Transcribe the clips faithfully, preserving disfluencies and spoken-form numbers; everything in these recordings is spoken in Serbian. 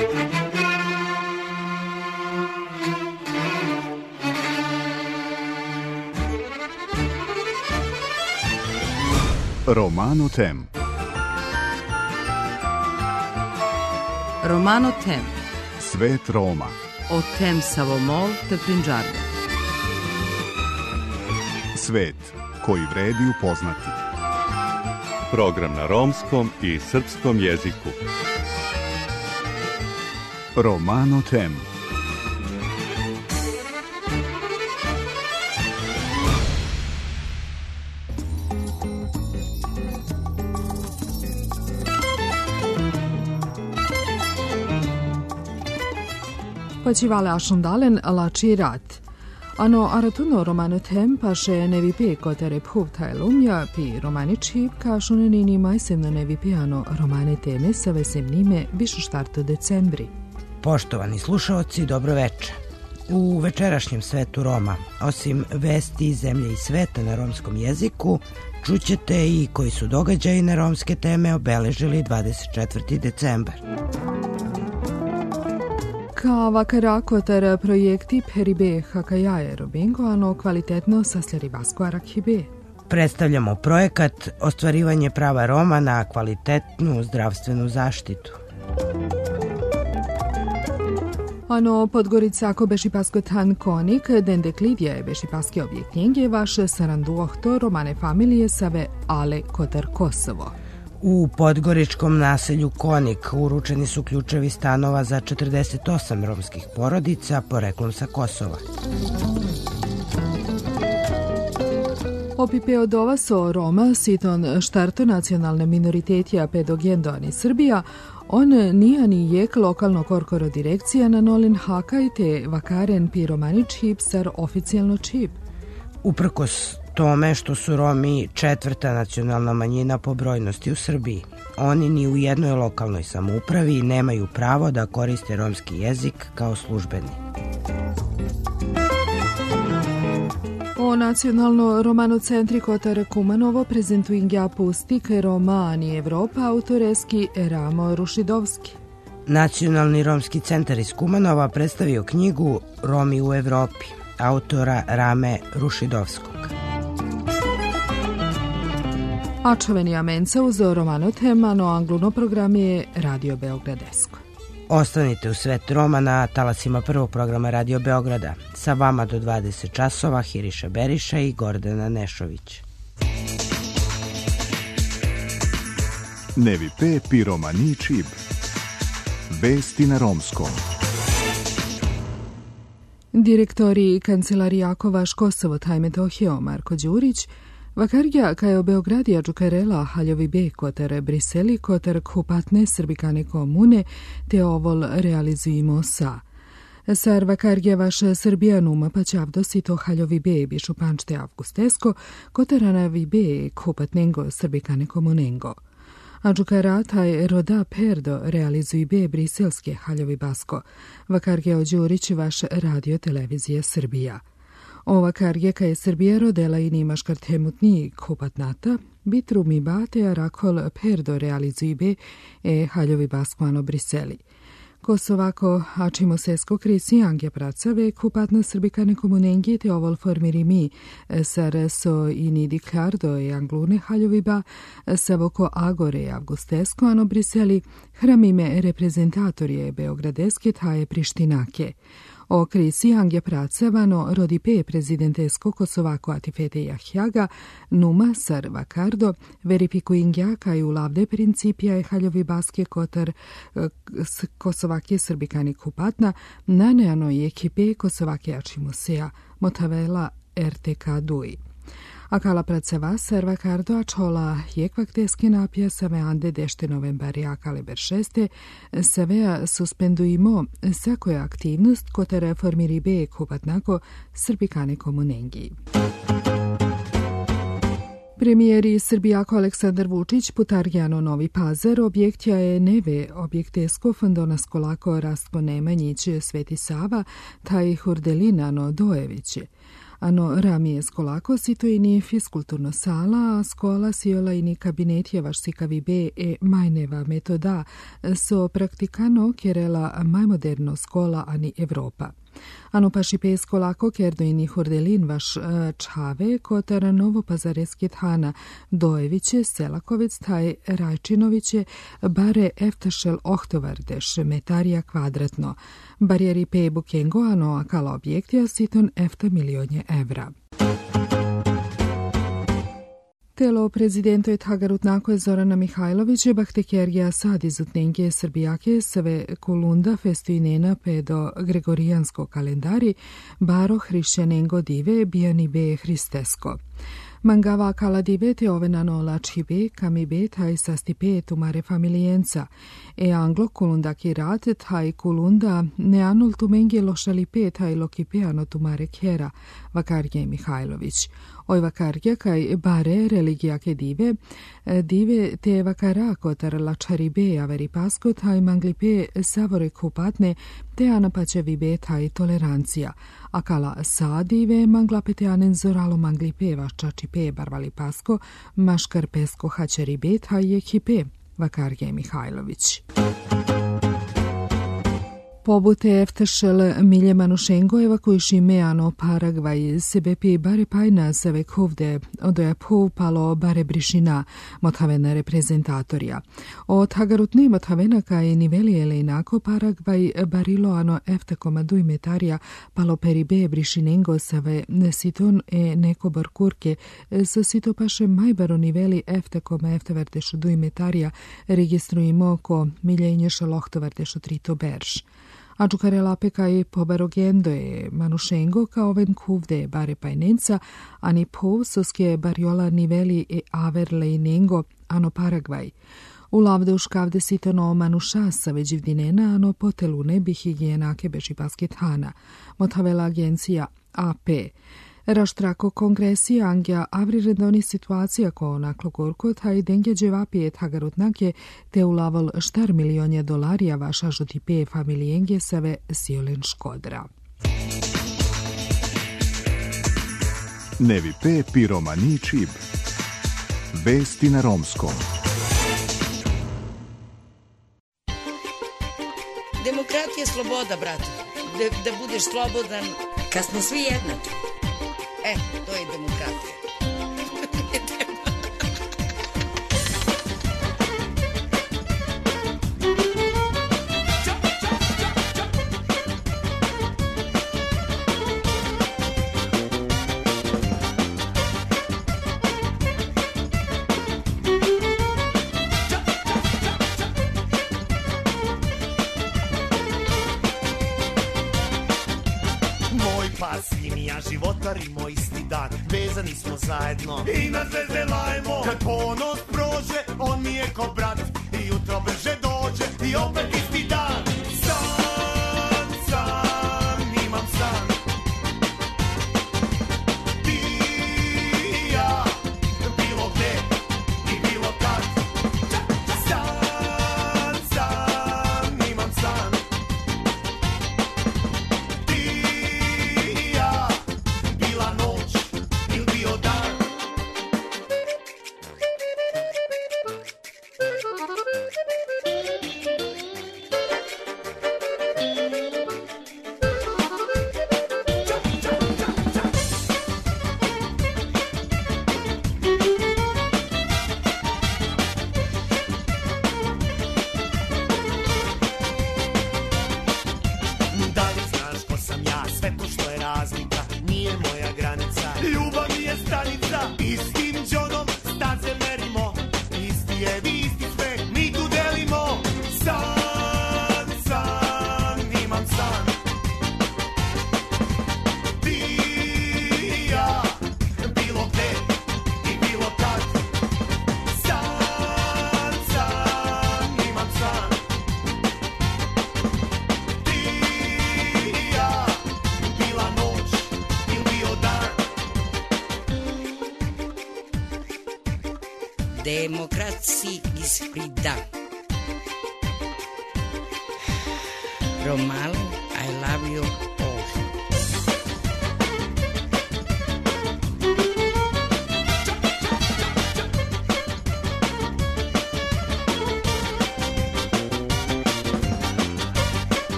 Romano Tem. Romano Tem. Svet Roma. O Tem Savomol te Prinđarde. Svet koji vredi upoznati. Program na romskom i srpskom jeziku. Romano Tem. Pacivale ashundalen laci rat. Ano aratuno Romano Tem pashe nevipe kotere puvta elumja pi romani čip kašunenini majsevno nevipijano romane teme sa vesemnime višu štartu decembri. Poštovani slušaoci, dobro večer. U večerašnjem svetu Roma, osim vesti iz zemlje i sveta na romskom jeziku, čućete i koji su događaji na romske teme obeležili dvadeset četvrti decembar. Kao karakotar projekti Peribe Hakajaje Robingo, ano kvalitetno sasljari Vasko Arakhibe. Predstavljamo projekat Ostvarivanje prava Roma na kvalitetnu zdravstvenu zaštitu. Ano Podgorica ako beši pasko tan konik, dende klidje je beši paske objektnjenje vaše saranduohto romane familije save Ale Kotar Kosovo. U podgoričkom naselju Konik uručeni su ključevi stanova za četrdeset osam romskih porodica poreklom sa Kosova. Opipe od ova so Roma, siton štarto nacionalne minoritetija pedogendoni Srbija, on nije ni jek lokalno korkoro direkcija na Nolin Hakaj te vakaren pi romani čip sar oficijalno čip. Uprkos tome što su Romi četvrta nacionalna manjina po brojnosti u Srbiji, oni ni u jednoj lokalnoj samoupravi nemaju pravo da koriste romski jezik kao službeni. O nacionalno romano centri Kotar Kumanovo prezentuingja pustik Romani Evropa autoreski Ramo Rušidovski. Nacionalni romski centar iz Kumanova predstavio knjigu Romi u Evropi, autora Rame Rušidovskog. A čovenija menca uz Romano Tema, no angluno program je Radio Beogradesko. Ostanite u svet Roma na talasima prvog programa Radio Beograda. Sa vama do dvadeset časova Hiriša Beriša i Gordana Nešović. Nevipe pi romani čip. Vesti na romskom. Direktori Kancelarijako Kosovo taj Metohio Marko Đurić, vakarja kajo Beogradija Đukarela Haljovi Be kotar Briseli kotar kupatne srbikane komune te ovol realizujemo sa. Sar vakarja vaš Srbijanuma pa ćavdosi to Haljovi Be bišu pančte avgustesko kotaranavi Be kupatnengo srbikane komunengo. A Đukara taj roda perdo realizuj Be briselske Haljovi Basko, vakarja o Đurić vaš radio televizija Srbija. Ova karjeka je Srbija rodela i nimaš kartemutni kupatnata, bitru mi bate a rakol perdo realizuibe e Haljovi Baskvano Briseli. Kosovako ačimo sesko krisi angja pracave kupatna srbikane komunengi te ovol formiri mi sar so ini diklardo e anglune Haljoviba savoko agore avgustesko ano Briseli hramime reprezentatorije Beogradeske taje Prištinake. O krisi angja pracavano rodipe prezidentesko Kosovako atifete Jahjaga, numa sar vakardo, verifikuingja kaj u lavde principija je Haljovi Baske kotar Kosovake srbikani kupatna, na neanoj ekipe Kosovake ačimusea, motavela R T K Duj. A kala pracova serva kardo a čola jekvak teske napija save ande dešte novembari a kale beršeste savea suspendujimo sakoja aktivnost kote reformiri be kupatnako srbikane komunengi. Premijeri Srbijako Aleksandar Vučić putarjano Novi Pazar objektja je neve objektesko fondonasko lako Rastko Nemanjić Sveti Sava taj Hurdelinano Dojeviće. Ano ramije skolako sito i ni fiskulturno sala, a skola siola i ni kabinetjevaš sikavi be e majneva metoda so praktikano kerela majmoderno skola ani Evropa. Ano pašipe skolako kerdo i ni hordelin vaš čave kotar novopazareski thana Dojeviće, Selakovec, taj Rajčinoviće, bare eftašel ohtovardeš metarija kvadratno. Barijeri pe bukengo ano akala objektija siton efta milionje evra. Telo prezidento je Tagarut nako je Zorana Mihajlovića Bahtekerija sad izutnenke Srbijake sve kolunda festinena pedo Gregorijansko kalendari baro hrišćanengo dive bijani be hristesko. Mangava kala dive te ovenano lačibe kamibe taj sastipe tumare familijenca. E anglo kulundaki rat taj kulunda ne anul tumenge lošalipe taj lokipeano tumare kera, Vakarje Mihajlović. Oj vakarja kaj bare religijake dive, dive te vakara kotar lačaribe averi pasko taj manglipe savore kupatne te anapače vibe taj tolerancija. A kala sa dive manglapete anen zoralo manglipe vaščačipe barvali pasko maškar pesko hačaribe taj je hipe, Vakarje Mihajlović. Pobute eftašel Milje Manušengo evakuiši meano Paragvaj sebe pi bare pajna seve kovde odoja palo bare brišina motavena reprezentatorija. O tagarutne motavena kaj nivelijele inako Paragvaj barilo ano efta komaduj metarija palo peribe brišinengo seve siton e neko barkurke sa sito paše majbaro niveli efta koma efta vertešu duj metarija registrujemo ko miljenješa lohtovartešu trito berž. A Đukarela peka je pobarogendo je Manušengo kao ven kuvde bare pajnenca, ani pov soske barjola niveli e averle nengo ano Paragvaj. U lavde uškavde sitano Manuša sa veđivdinena ano potelune bi higijenake beži basket hana. Motavela agencija A P. Raštrako kongresija angja avri redoni situacija ko onaklo gorko taj dengje dževapije tagarutnake te ulaval štar milionje dolarija vaša žutipe familijenge save siolen škodra. Nevi pe piromani čib. Vesti na romskom. Demokratija je sloboda, brate. Da, da budeš slobodan. Kad smo svi jednaki. E, to je demokratija. Životarimo isti dan, vezani smo zajedno i na zvezde lajemo. Kad ponos prođe, on mi je ko brat i jutro brže dođe i opet isti dan. San, san, imam san. Ti i ja, bilo gde i bilo kad. San, san, imam san. Democracy is freedom. Romal, I love you all.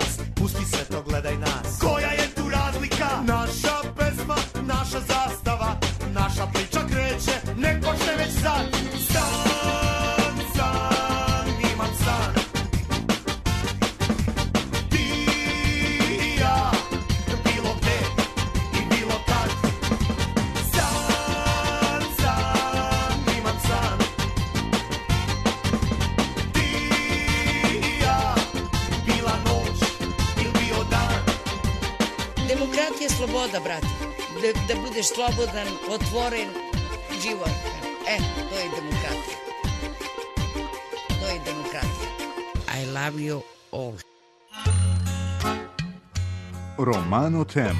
glas, pusti sve to, gledaj nas. Koja je tu razlika? Naša pesma, naša zastava, naša priča kreće, ne počne već sad. San, san, imam san. Ti i ja, bilo gde i bilo kad. San, san, imam san. Ti i ja, bila noć ili bio dan. Demokratija je sloboda, brate. Da, da budeš slobodan, otvoren, život. E, to je demokratija. To je demokratija. I love you all. Romano Tem.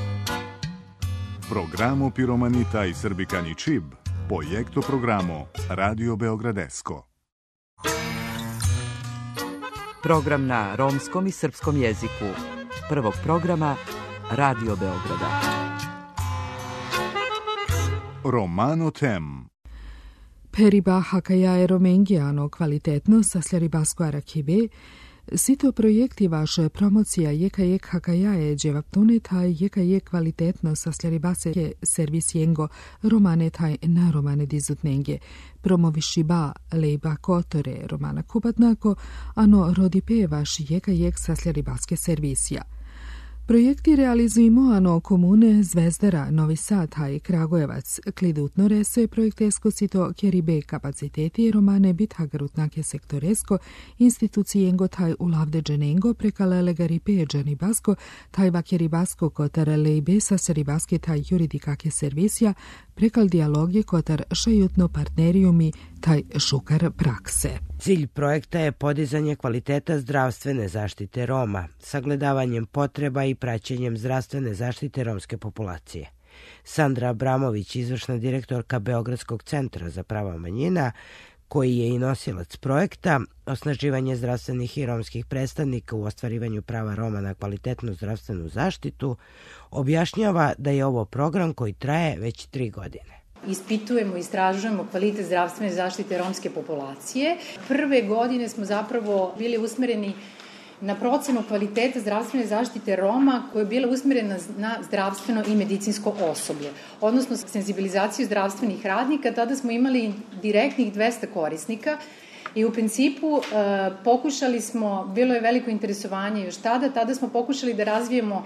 Programo Piromanita i Srbikani Čib. Projekto programo Radio Beogradesko. Program na romskom i srpskom jeziku. Prvog programa Radio Beograda. Romano Tem. Periba hakajae romengiano kvalitetno sasljari basko arakibe, sito projekti vaše promocija jeka jek hakajae dževaptune taj jeka jek kvalitetno sasljari base servis jengo romane taj na romane dizutnenge, promoviši ba lejba kotore romana kubatnako, ano rodipe vaš jeka jek sasljari baske servisija. Projekti realizujemo ano komune Zvezdara, Novi Sad, Haj, Kragujevac, klidutno reso je projektesko sito kjeribe kapaciteti romane bit hagarutnake sektoresko, institucijengo taj ulavde dženengo prekalele garipe džani basko, taj vakjeri basko kotar lejbe sa seribaske taj juridikake servisija, prekal dialogi kotar šajutno partnerijumi taj šukar prakse. Cilj projekta je podizanje kvaliteta zdravstvene zaštite Roma, sagledavanjem potreba i praćenjem zdravstvene zaštite romske populacije. Sandra Abramović, izvršna direktorka Beogradskog centra za prava manjina, koji je i nosilac projekta, osnaživanje zdravstvenih i romskih predstavnika u ostvarivanju prava Roma na kvalitetnu zdravstvenu zaštitu, objašnjava da je ovo program koji traje već tri godine. Ispitujemo i istražujemo kvalitet zdravstvene zaštite romske populacije. Prve godine smo zapravo bili usmereni na procenu kvaliteta zdravstvene zaštite Roma koja je bila usmerena na zdravstveno i medicinsko osoblje, odnosno senzibilizaciju zdravstvenih radnika. Tada smo imali direktnih dvesta korisnika i u principu e, pokušali smo, bilo je veliko interesovanje još tada, tada smo pokušali da razvijemo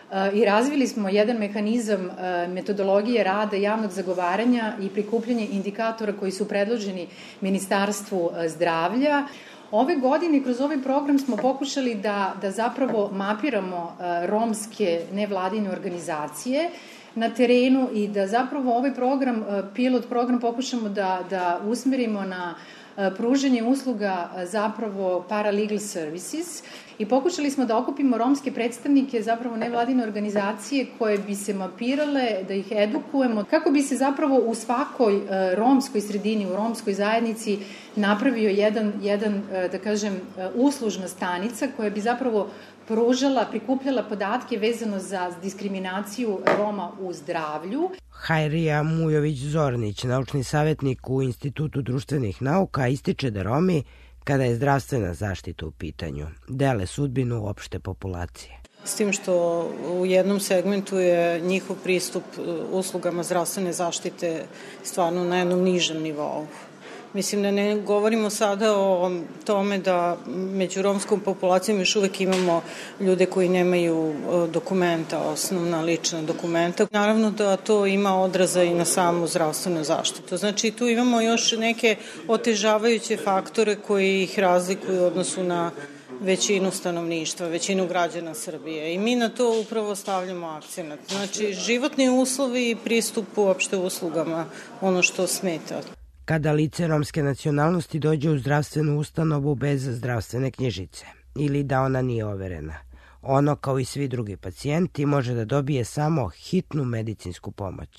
i razvili smo jedan mehanizam metodologije rada javnog zagovaranja i prikupljanje indikatora koji su predloženi Ministarstvu zdravlja. Ove godine kroz ovaj program smo pokušali da, da zapravo mapiramo romske nevladine organizacije na terenu i da zapravo ovaj program, pilot program, pokušamo da, da usmerimo na pružanje usluga zapravo paralegal services i pokušali smo da okupimo romske predstavnike, zapravo nevladine organizacije koje bi se mapirale, da ih edukujemo, kako bi se zapravo u svakoj romskoj sredini, u romskoj zajednici napravio jedan, jedan da kažem, uslužna stanica koja bi zapravo pružala, prikupljala podatke vezano za diskriminaciju Roma u zdravlju. Hajrija Mujović-Zornić, naučni savjetnik u Institutu društvenih nauka, ističe da Romi, kada je zdravstvena zaštita u pitanju, dele sudbinu opšte populacije. S tim što u jednom segmentu je njihov pristup uslugama zdravstvene zaštite stvarno na jednom nižem nivou. Mislim da ne govorimo sada o tome da među romskom populacijom još uvek imamo ljude koji nemaju dokumenta, osnovna lična dokumenta. Naravno da to ima odraza i na samu zdravstvenu zaštitu. Znači tu imamo još neke otežavajuće faktore koji ih razlikuju u odnosu na većinu stanovništva, većinu građana Srbije. I mi na to upravo stavljamo akcenat. Znači životni uslovi i pristup uopšte uslugama, ono što smeta. Kada lice romske nacionalnosti dođe u zdravstvenu ustanovu bez zdravstvene knjižice ili da ona nije overena, ono kao i svi drugi pacijenti može da dobije samo hitnu medicinsku pomoć.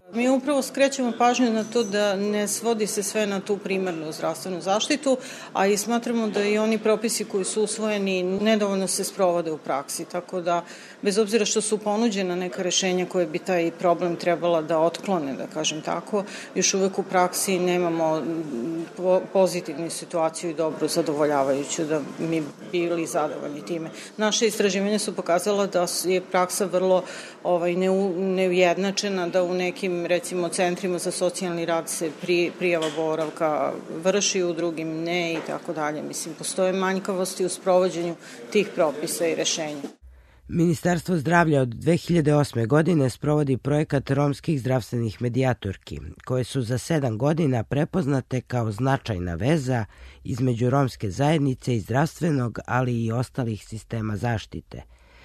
Mi upravo skrećemo pažnju na to da ne svodi se sve na tu primarnu zdravstvenu zaštitu, a i smatramo da i oni propisi koji su usvojeni nedovoljno se sprovode u praksi, tako da bez obzira što su ponuđena neka rešenja koje bi taj problem trebala da otklone, da kažem tako, još uvek u praksi nemamo pozitivnu situaciju i dobru zadovoljavajuću da mi bili zadovoljni time. Naše istraživanja su pokazala da je praksa vrlo ovaj, neujednačena, da u nekim recimo centrima za socijalni rad se pri, prijava boravka vrši, u drugim ne i tako dalje. Mislim, postoje manjkavosti u sprovođenju tih propisa i rešenja. Ministarstvo zdravlja od dve hiljade osme. godine sprovodi projekat romskih zdravstvenih medijatorki, koje su za sedam godina prepoznate kao značajna veza između romske zajednice i zdravstvenog, ali i ostalih sistema zaštite.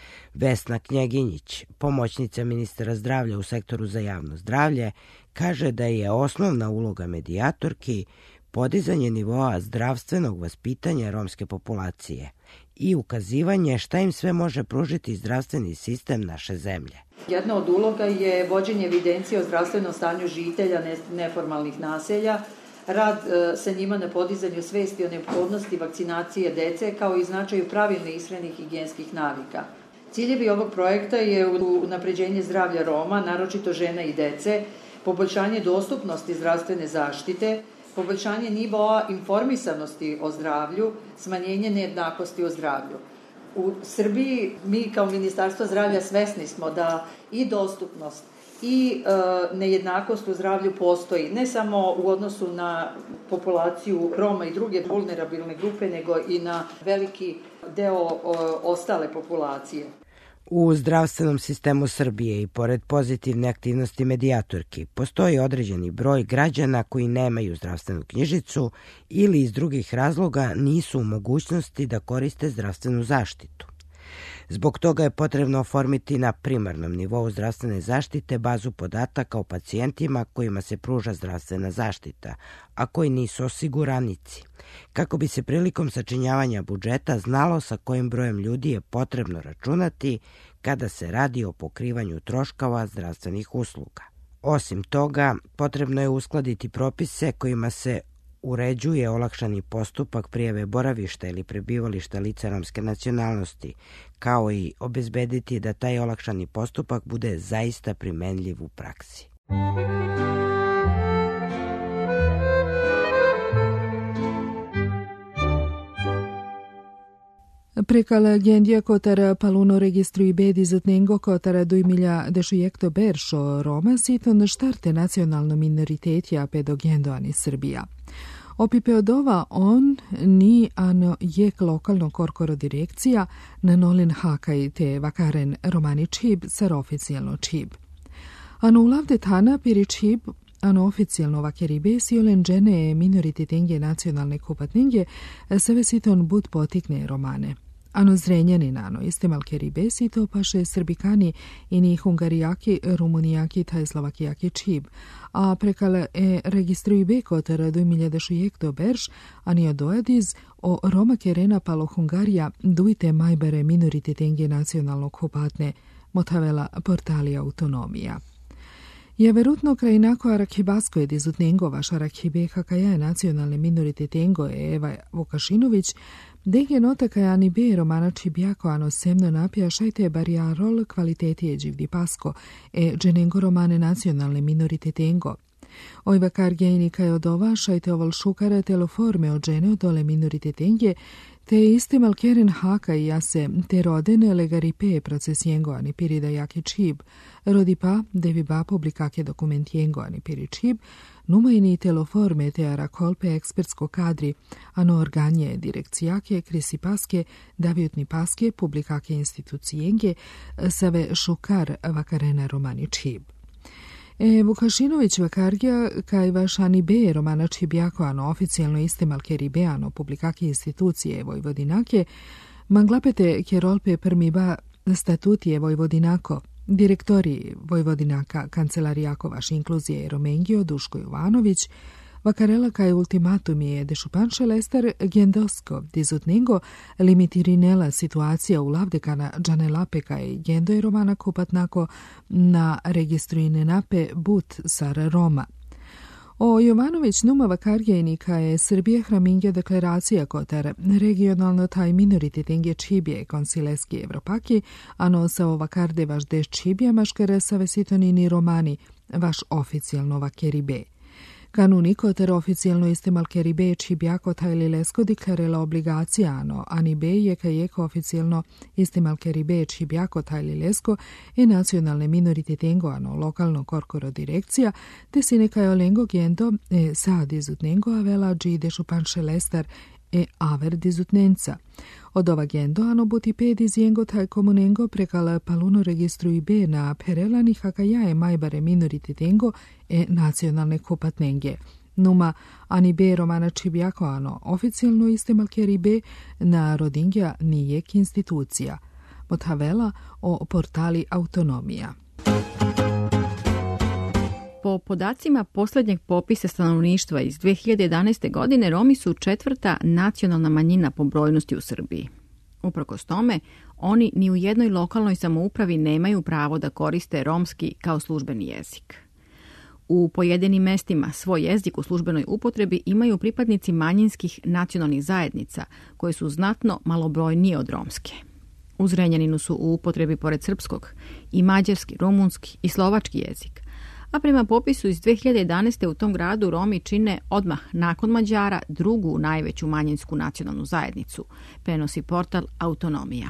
Vesna Knjaginjić, pomoćnica ministra zdravlja u sektoru za javno zdravlje, kaže da je osnovna uloga medijatorki podizanje nivoa zdravstvenog vaspitanja romske populacije i ukazivanje šta im sve može pružiti zdravstveni sistem naše zemlje. Jedna od uloga je vođenje evidencije o zdravstvenom stanju žitelja neformalnih naselja, rad sa njima na podizanju svesti o neophodnosti vakcinacije dece kao i značaju pravilne ishrane i higijenskih navika. Ciljevi ovog projekta je unapređenje zdravlja Roma, naročito žena i dece, poboljšanje dostupnosti zdravstvene zaštite, poboljšanje nivoa informisanosti o zdravlju, smanjenje nejednakosti o zdravlju. U Srbiji mi kao Ministarstvo zdravlja svesni smo da i dostupnost i e, nejednakost u zdravlju postoji, ne samo u odnosu na populaciju Roma i druge vulnerabilne grupe, nego i na veliki deo o, ostale populacije. U zdravstvenom sistemu Srbije i pored pozitivne aktivnosti medijatorki postoji određeni broj građana koji nemaju zdravstvenu knjižicu ili iz drugih razloga nisu u mogućnosti da koriste zdravstvenu zaštitu. Zbog toga je potrebno oformiti na primarnom nivou zdravstvene zaštite bazu podataka o pacijentima kojima se pruža zdravstvena zaštita, a koji nisu osiguranici, kako bi se prilikom sačinjavanja budžeta znalo sa kojim brojem ljudi je potrebno računati kada se radi o pokrivanju troškova zdravstvenih usluga. Osim toga, potrebno je uskladiti propise kojima se uređuje olakšani postupak prijave boravišta ili prebivališta lica romske nacionalnosti, kao i obezbediti da taj olakšani postupak bude zaista primenljiv u praksi. Prekal agendija kotar paluno registrui bedi zatnengo kotar dujmilja dešujekto beršo Roma siton štarte nacionalno minoritetja pedogendoani Srbija. Opipeodova on ni ano jek lokalno korkoro direkcija na nolin hakaj te vakaren romani čib sar oficijalno čib. Ano ulavde tana piri čib ano oficijalno vakeribe siolen džene minorititenge nacionalne kupatnenge save siton bud potikne romane. Ano zrenjanin ano istemal keribe sito paše srbikani ini hungarijaki, rumunijaki taj slovakijaki čib, a prekal e registruj bekotar dujmilja šujekto berš, ani odoadiz o Roma kerena palo Hungarija dujte majbere minorititenge nacionalnog kupatne, motavela portali autonomija. Je verutno krajinako Arakhibasko je dizutnengo vaš Arakhibe kakaja je nacionalne minorititengo Eva Vukašinović, dege nota kajani be romana čibjako ano semno napija šajte barijarol kvalitetije dživdi pasko e dženengo romane nacionalne minorititengo. Ojva kargejni kaj od ova šajte oval šukara teloforme od žene od dole minorititenje te iste malkeren haka i jase te rodene legaripe procesijengo ani pirida jaki čib, rodi pa devi ba publikake dokumentijengo ani piri čib, numajni teloforme te arakolpe ekspertsko kadri, ano organje direkcijake, krisi paske, davijutni paske, publikake institucijenge, save šukar vakarena romani čib. E, Vukašinović vakargija kaj vašani be romana čibjako ano oficijalno iste malkeri be ano publikake institucije Vojvodinake, manglapete kerolpe prmiba statutije Vojvodinako, direktori Vojvodinaka kancelarijako vaš inkluzije Romengio Duško Jovanović, Vakarela kaj ultimatumi je dešupanše lester gendosko, dizutningo limitirinela situacija u lavdekana džanelape kaj gendo je romana kupatnako na registruine nape but sar Roma. O Jovanović numa vakarjenika je Srbije hramingja deklaracija kotar regionalno taj minorititengje čibje konsileski evropaki, ano sa o vakarde vaš deš čibje maškare sa vesitonini romani, vaš oficijalno vakeribe. Kanuni kotar oficijalno istemal keribe čibjako taj lesko deklarela obligacija, ano ani be je kajeko oficijalno istemal keribe čibjako taj lesko e nacionalne minorititengo, ano lokalno korkoro direkcija, te sine kaj olengo gendo e sa dizutnengo avela dži dešupanše lestar e aver dizutnenca. Od ova gendo ano buti pe diziengo taj komunengo prekala paluno registru i be na perelani hakajae majbare minorititengo e nacionalne kupatnenge. Numa ani be romana čibjako ano oficijalno istemal keribe na rodingja nijek institucija. Mothavela o portali Autonomija. Po podacima posljednjeg popisa stanovništva iz dve hiljade jedanaeste. godine, Romi su četvrta nacionalna manjina po brojnosti u Srbiji. Uprkos tome, oni ni u jednoj lokalnoj samoupravi nemaju pravo da koriste romski kao službeni jezik. U pojedinim mestima svoj jezik u službenoj upotrebi imaju pripadnici manjinskih nacionalnih zajednica, koje su znatno malobrojnije od romske. U Zrenjaninu su u upotrebi pored srpskog i mađarski, rumunski i slovački jezik, a prema popisu iz dve hiljade jedanaeste. u tom gradu Romi čine odmah nakon Mađara drugu najveću manjinsku nacionalnu zajednicu, prenosi portal Autonomija.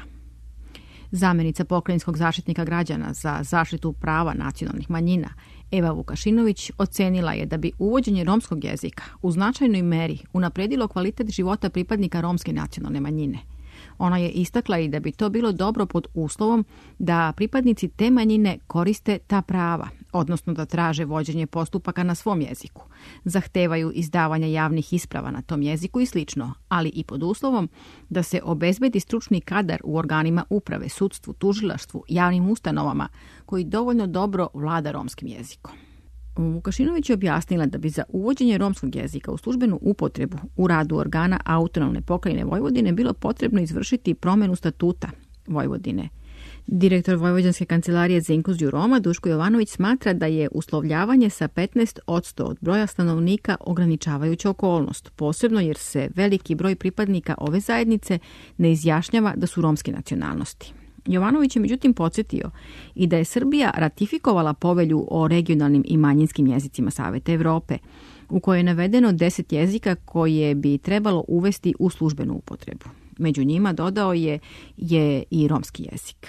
Zamjenica pokrajinskog zaštitnika građana za zaštitu prava nacionalnih manjina, Eva Vukašinović, ocenila je da bi uvođenje romskog jezika u značajnoj meri unapredilo kvalitet života pripadnika romske nacionalne manjine. Ona je istakla i da bi to bilo dobro pod uslovom da pripadnici te manjine koriste ta prava, odnosno da traže vođenje postupaka na svom jeziku, zahtevaju izdavanje javnih isprava na tom jeziku i slično, ali i pod uslovom da se obezbedi stručni kadar u organima uprave, sudstvu, tužilaštvu, javnim ustanovama koji dovoljno dobro vlada romskim jezikom. Vukašinović je objasnila da bi za uvođenje romskog jezika u službenu upotrebu u radu organa autonomne pokrajine Vojvodine bilo potrebno izvršiti promjenu statuta Vojvodine. Direktor Vojvođanske kancelarije za inkluziju Roma, Duško Jovanović, smatra da je uslovljavanje sa petnaest posto od broja stanovnika ograničavajuća okolnost, posebno jer se veliki broj pripadnika ove zajednice ne izjašnjava da su romske nacionalnosti. Jovanović je međutim podsjetio i da je Srbija ratifikovala povelju o regionalnim i manjinskim jezicima Saveta Evrope, u kojoj je navedeno deset jezika koje bi trebalo uvesti u službenu upotrebu. Među njima, dodao je, je i romski jezik.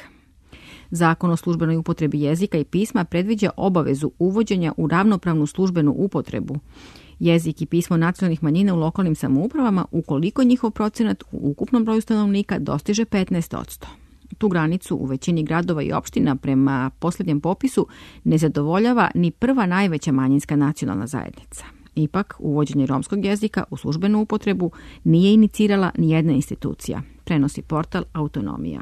Zakon o službenoj upotrebi jezika i pisma predviđa obavezu uvođenja u ravnopravnu službenu upotrebu jezik i pismo nacionalnih manjina u lokalnim samoupravama ukoliko njihov procenat u ukupnom broju stanovnika dostiže petnaest posto. Tu granicu u većini gradova i opština prema posljednjem popisu ne zadovoljava ni prva najveća manjinska nacionalna zajednica. Ipak, uvođenje romskog jezika u službenu upotrebu nije inicirala ni jedna institucija, prenosi portal Autonomija.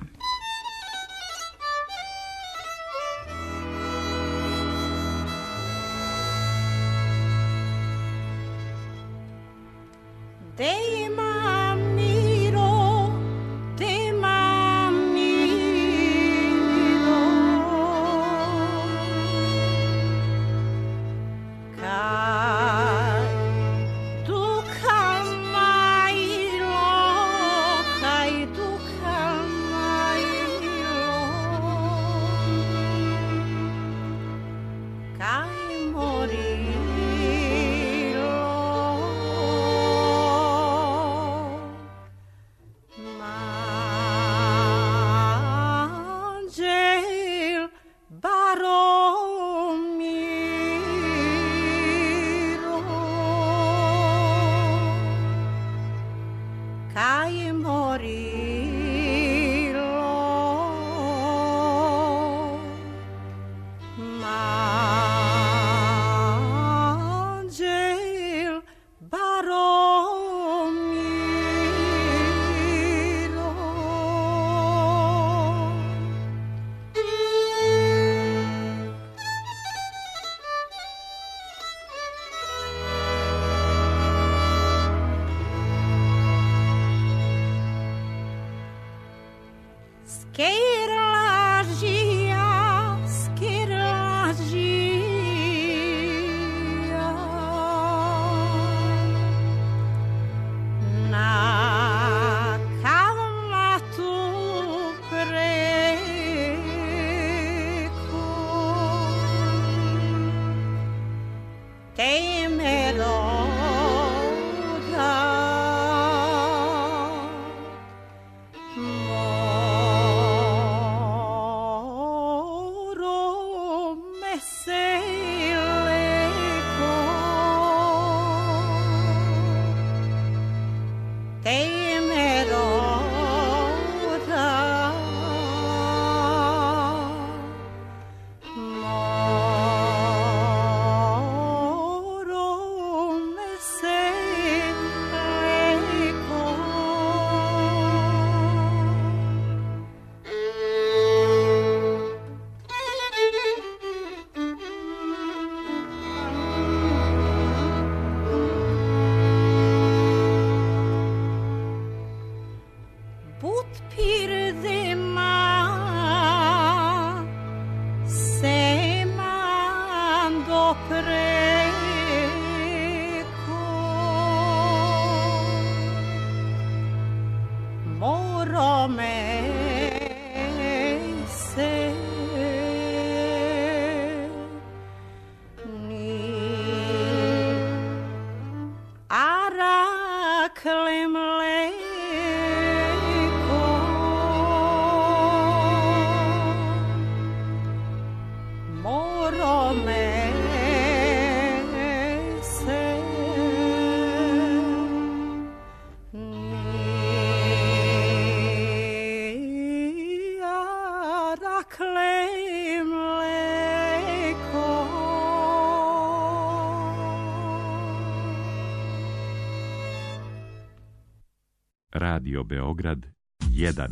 Morilo dakle mleko. Radio Beograd jedan.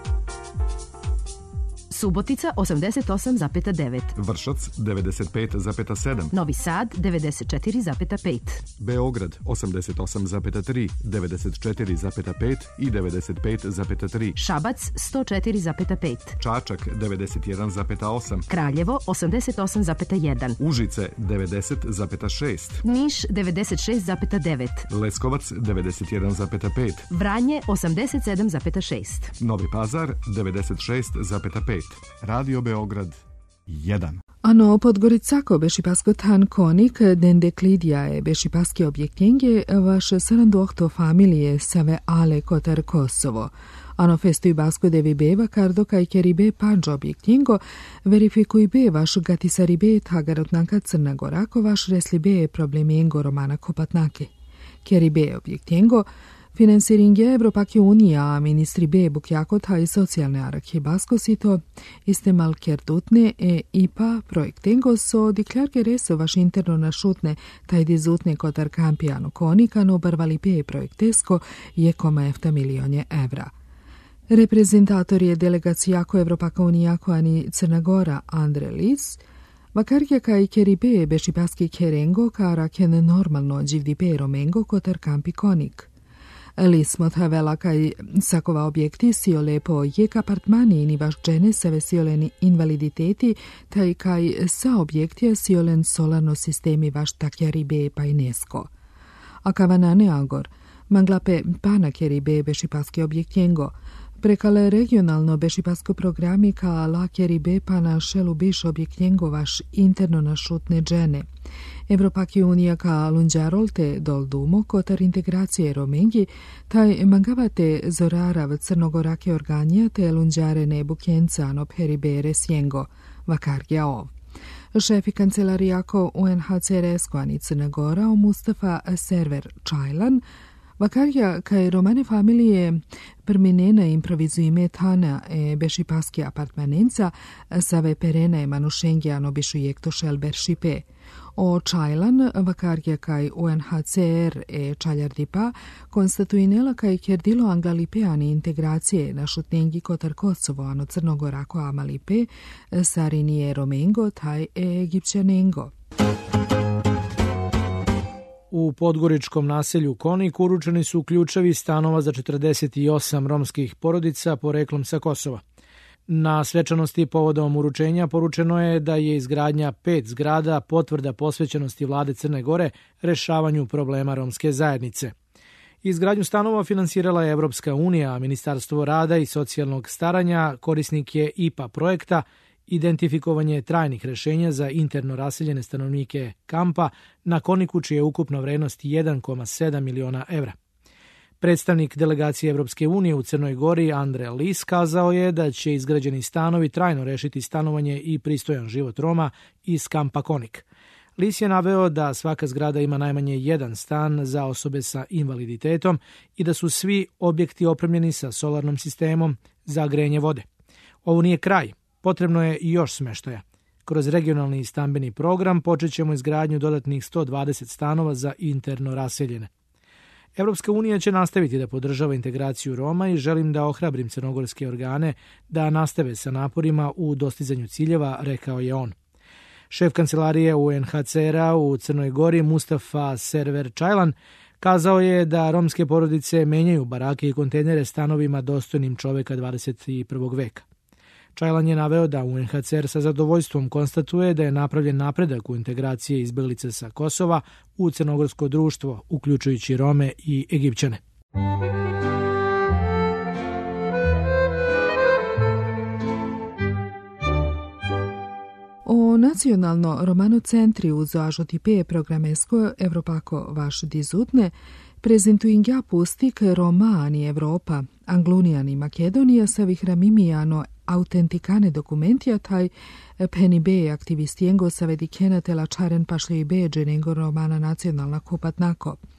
Subotica osamdeset osam zarez devet. Vršac devedeset pet zarez sedam. Novi Sad devedeset četiri zarez pet. Beograd osamdeset osam zarez tri, devedeset četiri zarez pet i devedeset pet zarez tri. Šabac sto četiri zarez pet. Čačak devedeset jedan zarez osam. Kraljevo osamdeset osam zarez jedan. Užice devedeset zarez šest. Niš devedeset šest zarez devet. Leskovac devedeset jedan zarez pet. Vranje osamdeset sedam zarez šest. Novi Pazar devedeset šest zarez pet. Radio Beograd jedan. Ano Podgoricako bešipasko tan konik den deklidjaje bešipaski objektjenje vaše sarandohto familije save ale kotar Kosovo. Ano festu basko devi beva kardo kaj keribe panđo objektjengo verifikuj be vaš gatisaribe tagarotnanka Crna Gora ko vaš reslibe problemengo romana kopatnake. Keribe objektjengo Financieringe Evropake unija, a ministri B bukjakota i socijalne arakje baskosito, iste malkerdutne e I P A projektengo so diklarke reso vaš interno našutne taj dizutne kotar kampijano konikano barvali P projektesko je koma efta milionje evra. Reprezentator je delegacijako Evropaka unijako ani Crna Gora Andre Lic, vakarja kaj keribe bešipaski kerengo karaken normalno dživdi romengo kotar kampi konik. Lismot havela kaj sakova objekti siole po jek apartmani ni vaš džene seve sioleni invaliditeti, taj kaj sa objektija siolen solarno sistemi vaš takjaribe pa inesko. A kavanane agor, manglape pana keribe bešipaski objektjengo, prekale regionalno bešipasko programi ka la keribe pa na šelu biš objektjengo vaš interno našutne džene. Evropaki unija ka lunđarolte dol dumo kotar integracije romengi, taj mangavate zorara v crnogorake organija te lunđare ne bukjenca no peribere sjengo, vakarja ov. Šefi kancelarijako U N H C R skoani Crna Gora o Mustafa Server Čajlan, vakarja kaj romane familije permenena improvizuime tana e bešipaski apartmanenca save perena e manušengiano bišu jekto šelber šipe. O Čajlan, vakarja kaj U N H C R e Čaljardipa, konstatuinela kaj kerdilo angalipeani integracije na šutnengi kotar Kosovo ano Crnogorako amalipe, sarinije romengo taj e egipćanengo. U podgoričkom naselju Konik uručeni su ključevi stanova za četrdeset osam romskih porodica poreklom sa Kosova. Na svečanosti povodom uručenja poručeno je da je izgradnja pet zgrada potvrda posvećenosti vlade Crne Gore rešavanju problema romske zajednice. Izgradnju stanova finansirala je Evropska unija, a Ministarstvo rada i socijalnog staranja korisnik je I P A projekta identifikovanje trajnih rešenja za interno raseljene stanovnike kampa na Koniku, čija je ukupna vrednost jedan zarez sedam miliona evra. Predstavnik delegacije Evropske unije u Crnoj Gori Andre Lis kazao je da će izgrađeni stanovi trajno rešiti stanovanje i pristojan život Roma iz kampa Konik. Lis je naveo da svaka zgrada ima najmanje jedan stan za osobe sa invaliditetom i da su svi objekti opremljeni sa solarnom sistemom za grejanje vode. Ovo nije kraj. Potrebno je i još smeštaja. Kroz regionalni stambeni program počet ćemo izgradnju dodatnih sto dvadeset stanova za interno raseljene. Evropska unija će nastaviti da podržava integraciju Roma i želim da ohrabrim crnogorske organe da nastave sa naporima u dostizanju ciljeva, rekao je on. Šef kancelarije U N H C R-a u Crnoj Gori Mustafa Server Čajlan kazao je da romske porodice menjaju barake i kontejnere stanovima dostojnim čoveka dvadeset prvog veka. Čajlan je naveo da U N H C R sa zadovoljstvom konstatuje da je napravljen napredak u integraciji izbeglica sa Kosova u crnogorsko društvo, uključujući Rome i Egipćane. O nacionalno romano centri uz ažoti P programesko Evropako vaš dizutne prezentuingja pustik Romani Evropa, Anglunijani Makedonija savih ramimijano autentikane dokumentija taj peni be aktivistijengo savedi kenatela čaren pašli be dženengo romana nacionalna kupatnako.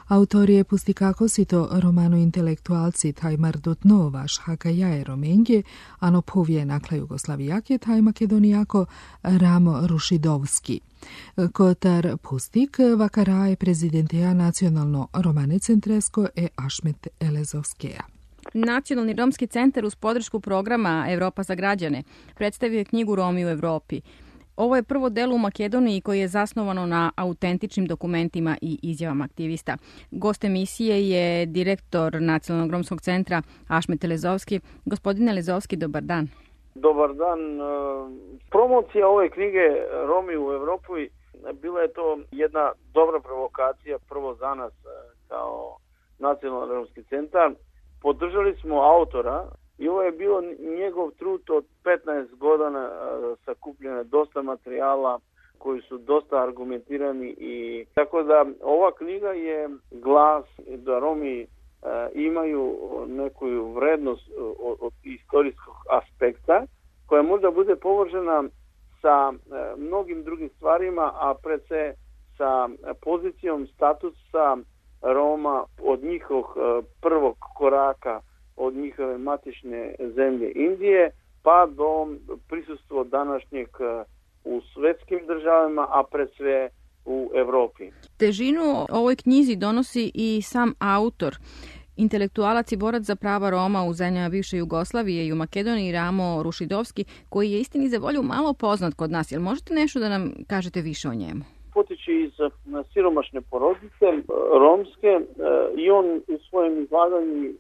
Autorie pustikakosito romanu intelektualci Tajmar Dutnovaš Hakajaje Romengje, ano povije nakla Jugoslavijake taj Makedonijako Ramo Rušidovski. Kotar pustik vakaraje prezidentija nacionalno romane centresko e Ašmet Elezovskeja. Nacionalni romski centar uz podršku programa Evropa za građane predstavio je knjigu Romi u Evropi. Ovo je prvo delo u Makedoniji koje je zasnovano na autentičnim dokumentima i izjavama aktivista. Gost emisije je direktor Nacionalnog romskog centra Ašmet Elezovski. Gospodine Elezovski, dobar dan. Dobar dan. Promocija ove knjige Romi u Evropi bila je to jedna dobra provokacija prvo za nas kao Nacionalni romski centar. Podržali smo autora i ovo je bilo njegov trud od petnaest godina sakupljene dosta materijala koji su dosta argumentirani i tako da ova knjiga je glas da Romi imaju neku vrednost od, od istorijskog aspekta koja možda bude povožena sa mnogim drugim stvarima, a pred se sa pozicijom statusa Roma od njihovog prvog koraka od njihove matične zemlje Indije pa do prisustva današnjeg u svetskim državama, a pred sve u Evropi. Težinu ovoj knjizi donosi i sam autor, intelektualac i borac za prava Roma u zemljama bivše Jugoslavije i u Makedoniji Ramo Rušidovski, koji je istini za volju malo poznat kod nas. Jel možete nešto da nam kažete više o njemu? Potiče iz siromašne porodice romske i on u svojem izlaganju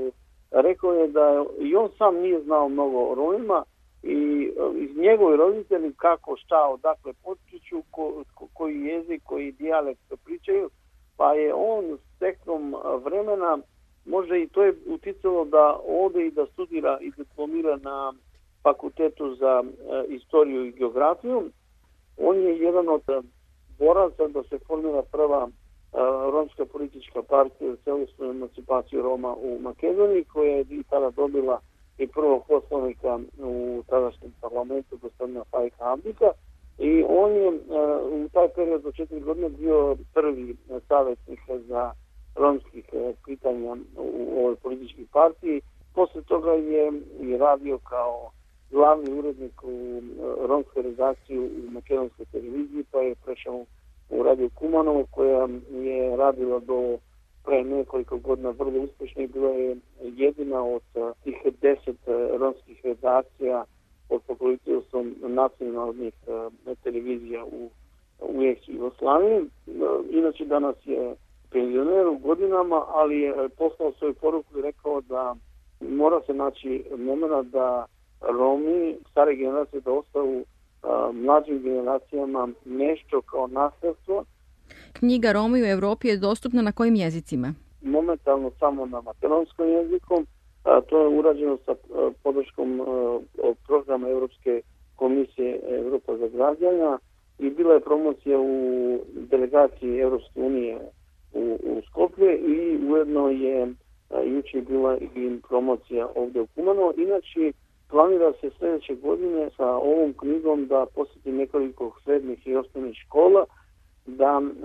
rekao je da i on sam nije znao mnogo o Romima i iz njegovi roditelji kako, šta, odakle potiču, ko, koji jezik, koji dijalekt pričaju, pa je on s tekom vremena, možda i to je uticalo da ode i da studira i diplomira na fakultetu za istoriju i geografiju. On je jedan od boraca da se formira prva romska politička partija za celostnu emancipaciju Roma u Makedoniji, koja je i tada dobila i prvog poslanika u tadašnjem parlamentu, gospodina Fajka Abdika, i on je u taj period od četiri godine bio prvi savjetnik za romskih pitanja u ovoj političkoj partiji. Posle toga je i radio kao glavni urednik u romskoj redakciji u makedonskoj televiziji, pa je prešao u Radio Kumanovo, koja je radila do pre nekoliko godina vrlo uspješno i bila je jedina od tih deset romskih redakcija pod pokroviteljstvom nacionalnih televizija u, u ex-Jugoslaviji. Inače danas je penzioner u godinama, ali je poslao svoju poruku i rekao da mora se naći moment da Romi, stare generacije, da ostavu mlađim generacijama nešto kao nasljedstvo. Knjiga Romi u Evropi je dostupna na kojim jezicima? Momentalno samo na makedonskom jeziku. A, to je urađeno sa a, podrškom a, programa Europske komisije Evropa za građana i bila je promocija u delegaciji Europske unije u, u Skoplje i ujedno je a, juče bila i promocija ovdje u Kumanovo. Inače, planira se sljedeće godine sa ovom knjigom da posjeti nekoliko srednjih i osnovnih škola, da e,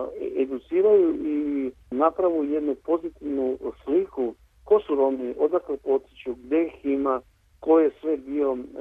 educiraju i napravu jednu pozitivnu sliku ko su Romi, odakle potiču, gdje ih ima, ko je sve bio e,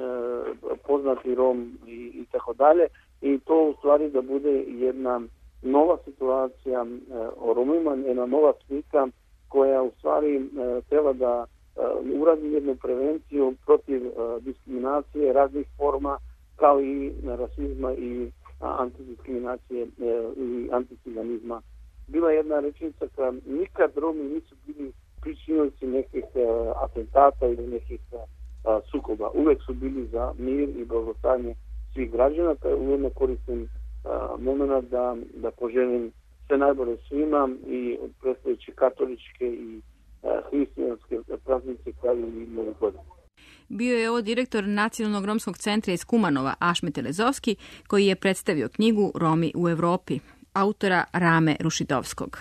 poznati Rom i, i tako dalje. I to u stvari da bude jedna nova situacija e, o Romima, jedna nova slika koja u stvari e, treba da Uh, uradi jednu prevenciju protiv uh, diskriminacije raznih forma, kao i rasizma i uh, antidiskriminacije uh, i anticiganizma. Bila je jedna rečenica koja nikad Romi nisu bili pričinioci nekih uh, atentata ili nekih uh, sukoba. Uvek su bili za mir i blagostanje svih građana, pa ujedno koristim uh, momena da, da poželim sve najbolje svima i predstavljajući katoličke i hrišćanske praznice kao i Novu godinu. Bio je ovo direktor Nacionalnog romskog centra iz Kumanova, Ašmet Elezovski, koji je predstavio knjigu Romi u Evropi, autora Rame Rušidovskog.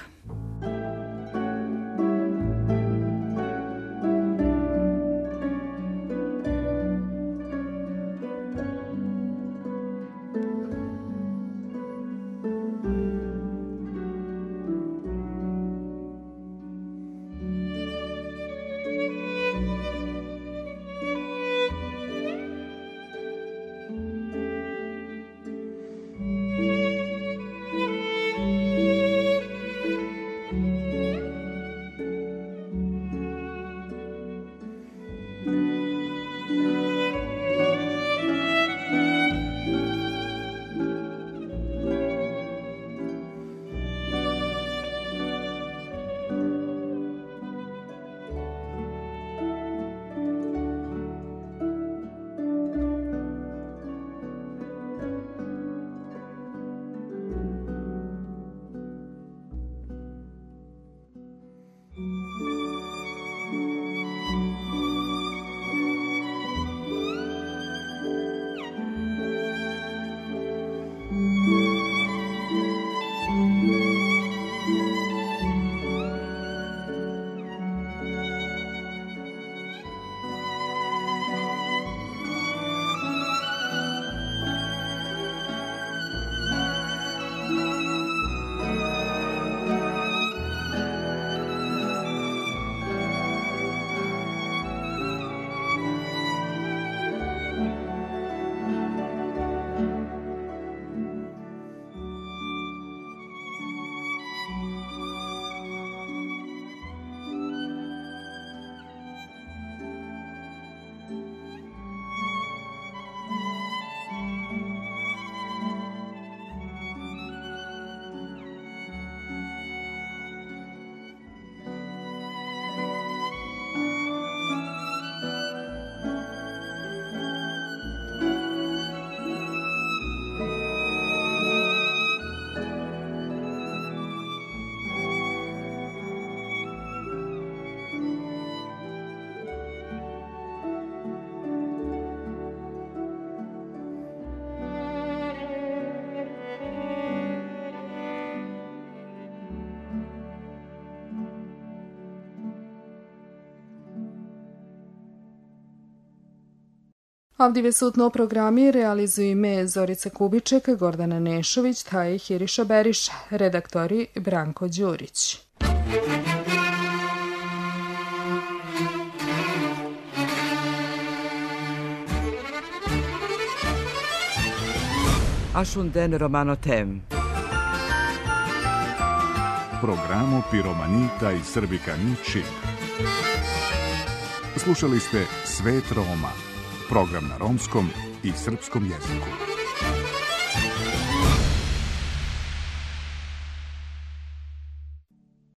Avdive sutno programi realizuju ime Zorica Kubiček, Gordana Nešović, taj Hiriša Beriša, redaktori Branko Đurić. Ashunden Romano Tem. Programo Piromanita i Srbikani Čib. Slušali ste Svet Roma, program na romskom i srpskom jeziku.